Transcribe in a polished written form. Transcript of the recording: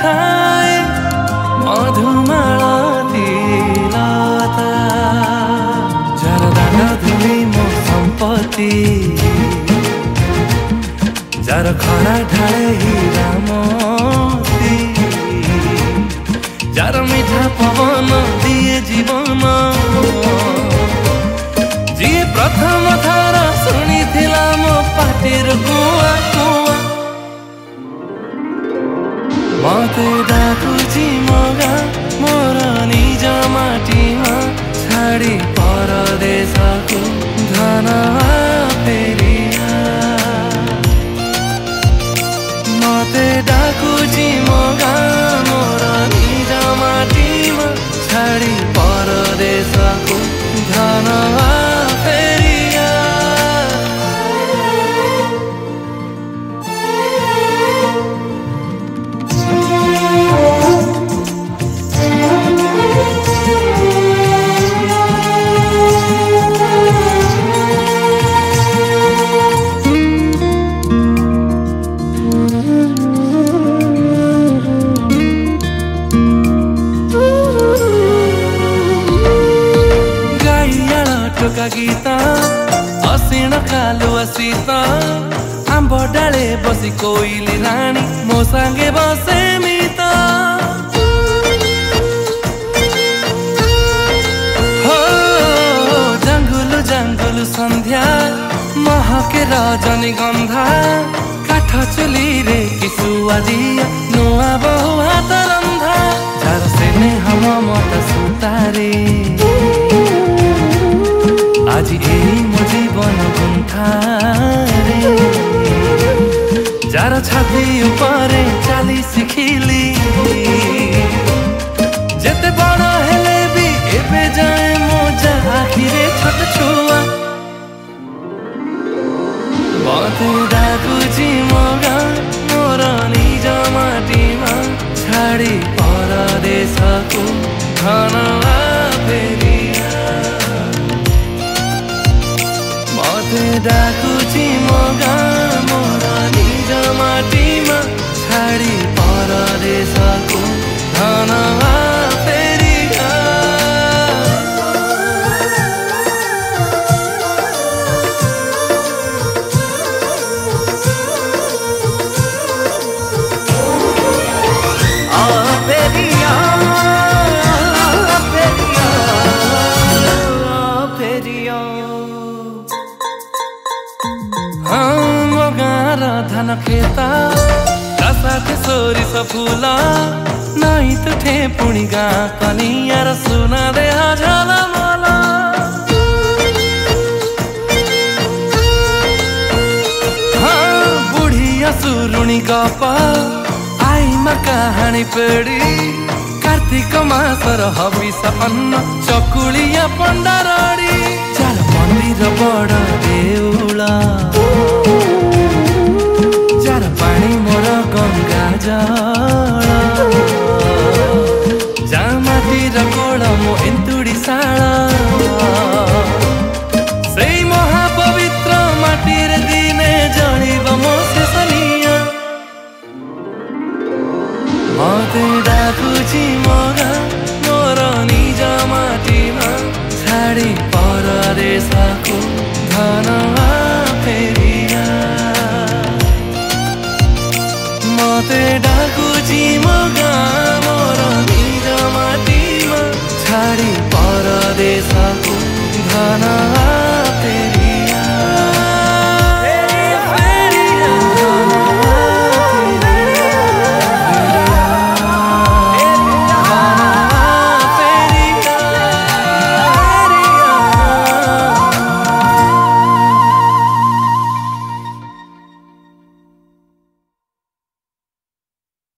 ଥାଏ ମଧୁମାଳତୀ ଲତା ଯାର ଦାଣ୍ଡ ଧୂଳି ମୋ ସମ୍ପତ୍ତି ଯାର ଖରା ଢାଳେ ହୀରା ମୋତି ଯାର ମିଠା ପବନ ଦିଏ ଜୀବନ ଯିଏ ପ୍ରଥମ ଥର ଶୁଣିଥିଲା ମୋ ପାଟିରୁ କୁଆ କୁଆ ମତେ ଡାକୁଛି ମୋ ଗାଁ ମୋର ନିଜ ମାଟି ମା ଛାଡ଼ି ପରଦେଶକୁ ଧନ ଫେରିଆ ମତେ ଡାକୁଛି ମୋ ଗାଁ ମୋର ନିଜ ମାଟି ମା ଛାଡ଼ି ପରଦେଶକୁ ଧନ ଫେରିଆ गीत असीण कालुआ सीता आंब डाले बसी कोइली रानी मो सांगे बसे मीता हो जंगुलु जंगुलु संध्या महके रजनी गंधा काठ चुली रे किसुआ दिया नुआ बहु हाथ रंधा जार सेने हम मत सुतारे आज यही मो जीवन गुंठारे जार छाती उपरे चाली शिखिली जेते बड़ हेले भी एबे जाए मो आखिरे छोट छुआ मते डाकुची मो गाँ मोर निज माटी मा छाड़ी परदेशको धन फेरिया मते डाकुची मो गाँ मोर निज माटी मा छाड़ी परदेशको धन फेरिया धान खेता साथे सोरिस फूल नहीं तुठे पुणी गाँ कनियार सुना दे झल मल हाँ बुढ़िया सुरुणी गप आई मा कहानी पेड़ी कार्तिक मासर हबिष अन्न चकुलिया पंडारड़ी चार मंदिर बड़ देउला पानी मोर गंगा जल जा माटीर कोल मो एंतुड़ी शाल से महापवित्र माटीर दिने जलिब मो शेषनिया मते डाकुची मो गाँ मोर निज माटी मा छाड़ी परदेशको धन फेरिया मते डाकुची मो गाँ मोर निज माटी मा छाड़ी परदेशको धन